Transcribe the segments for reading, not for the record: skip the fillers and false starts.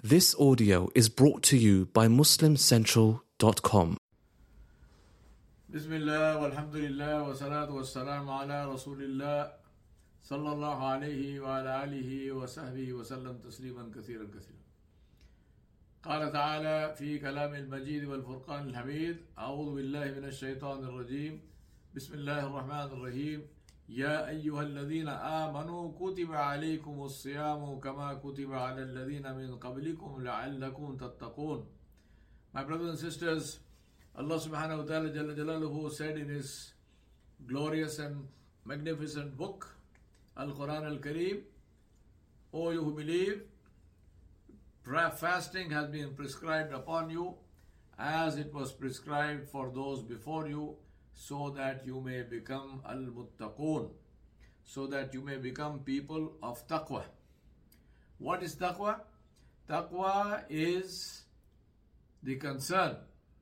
This audio is brought to you by MuslimCentral.com. Bismillah, walhamdulillah, wa salatu wa salam ala rasulillah, sallallahu alayhi wa ala alihi wa sahbihi wa sallam tasliman kathiran kathiran. قال تعالى في كلام المجيد والفرقان الحميد أعوذ بالله من الشيطان الرجيم بسم الله الرحمن الرحيم يا أيها الذين آمنوا كتب عليكم الصيام كما كتب على الذين من قبلكم لعلكم تتقون. My brothers and sisters, Allah subhanahu wa ta'ala Jalla Jalaluhu said in His glorious and magnificent book, Al-Quran Al-Kareem, O you who believe, fasting has been prescribed upon you as it was prescribed for those before you, so that you may become al-muttaqoon, so that you may become people of taqwa. What is taqwa? Taqwa is the concern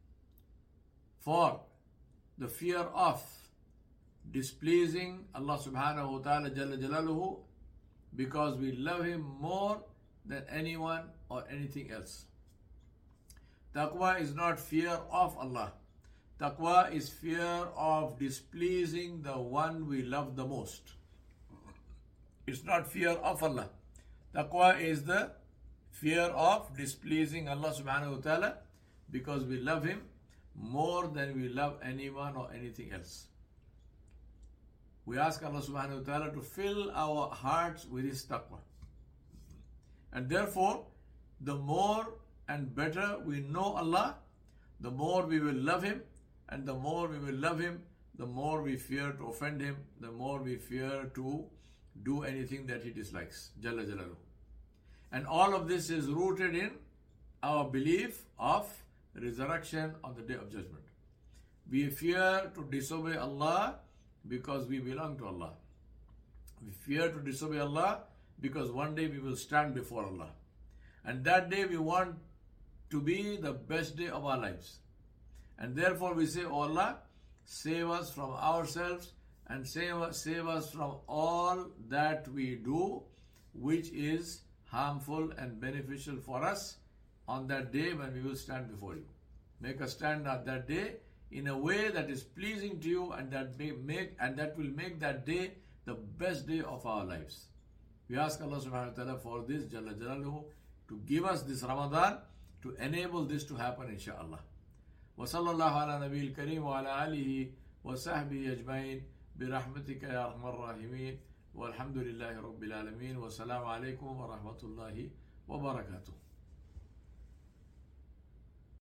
for the fear of displeasing Allah subhanahu wa ta'ala Jalla Jalaluhu, because we love Him more than anyone or anything else. Taqwa is not fear of Allah. Taqwa is fear of displeasing the one we love the most. It's not fear of Allah. Taqwa is the fear of displeasing Allah subhanahu wa ta'ala, because we love Him more than we love anyone or anything else. We ask Allah subhanahu wa ta'ala to fill our hearts with His taqwa. And therefore, the more and better we know Allah, the more we will love Him, and the more we will love Him, the more we fear to offend Him, the more we fear to do anything that He dislikes, Jalla Jalaluhu. And all of this is rooted in our belief of resurrection on the Day of Judgment. We fear to disobey Allah because we belong to Allah. We fear to disobey Allah because one day we will stand before Allah. And that day we want to be the best day of our lives. And therefore we say, oh Allah, save us from ourselves and save us from all that we do which is harmful and beneficial for us on that day when we will stand before you. Make us stand at that day in a way that is pleasing to you, and that will make that day the best day of our lives. We ask Allah subhanahu wa ta'ala for this, Jalla Jalaluhu, to give us this Ramadan, to enable this to happen, inshaAllah. وصلى الله على نبي الكريم وعلى آله وصحبه أجمعين برحمتك يا أرحم الراحمين والحمد لله رب العالمين والسلام عليكم ورحمة الله وبركاته.